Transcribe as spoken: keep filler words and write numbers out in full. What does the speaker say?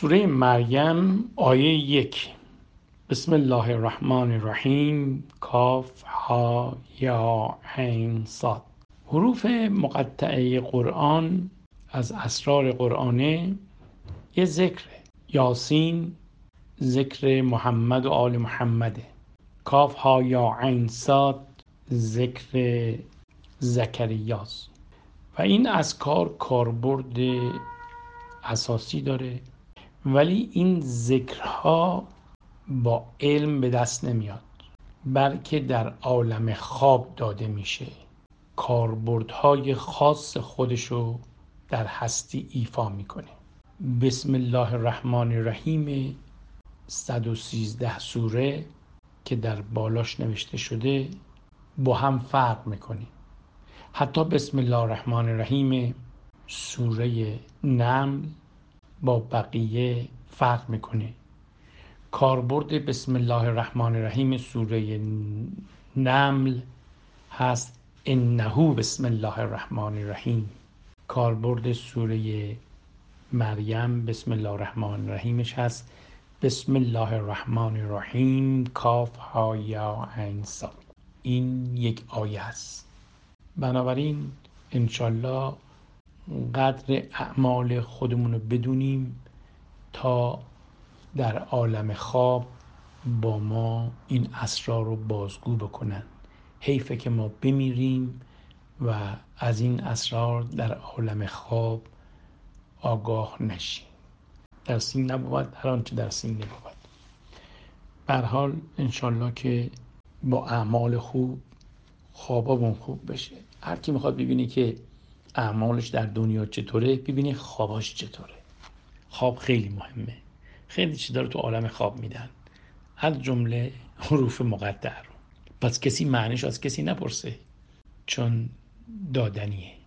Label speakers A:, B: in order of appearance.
A: سوره مریم آیه یک. بسم الله الرحمن الرحیم. کاف ها یا عین صاد. حروف مقطعه قرآن از اسرار قرآنه یه ذکره. یاسین ذکر محمد و آل محمده. کاف ها یا عین صاد ذکر زکریاست و این اذکار کاربرد اساسی داره، ولی این ذکرها با علم به دست نمیاد، بلکه در عالم خواب داده میشه. کاربردهای خاص خودشو در هستی ایفا میکنه. بسم الله الرحمن الرحیم صد و سیزده سوره که در بالاش نوشته شده با هم فرق میکنه. حتی بسم الله الرحمن الرحیم سوره نمل با بقیه فرق میکنه. کاربرد بسم الله الرحمن الرحیم سوره نمل هست انه بسم الله الرحمن الرحیم. کاربرد سوره مریم بسم الله الرحمن الرحیمش هست بسم الله الرحمن الرحیم کاف ها یا عین صاد. این یک آیه است. بنابراین انشالله قدر اعمال خودمون رو بدونیم تا در عالم خواب با ما این اسرار رو بازگو بکنن. حیفه که ما بمیریم و از این اسرار در عالم خواب آگاه نشیم. در سین نبود هر آنچه در سین نبود. به هر حال انشالله که با اعمال خوب خوابمون خوب بشه. هر کی میخواد ببینه که اعمالش در دنیا چطوره، ببینه خواباش چطوره. خواب خیلی مهمه. خیلی چیزا رو تو عالم خواب میدن، از جمله حروف مقطعه رو. پس کسی معنیش از کسی نپرسه، چون دادنیه.